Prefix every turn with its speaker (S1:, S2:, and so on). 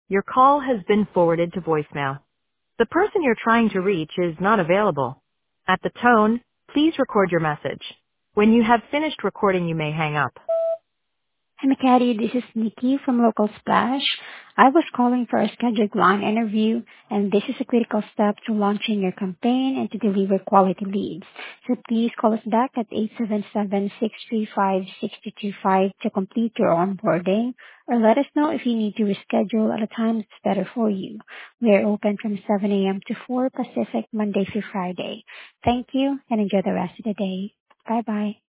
S1: Your call has been forwarded to voicemail. The person you're trying to reach is not available. At the tone, please record your message. When you have finished recording, you may hang up.
S2: Hi, Makati. This is Nikki from Local Splash. I was calling for a scheduled line interview, and this is a critical step to launching your campaign and to deliver quality leads. So please call us back at 877-635-6225 to complete your onboarding, or let us know if you need to reschedule at a time that's better for you. We are open from 7 a.m. to 4 Pacific, Monday through Friday. Thank you, and enjoy the rest of the day. Bye-bye.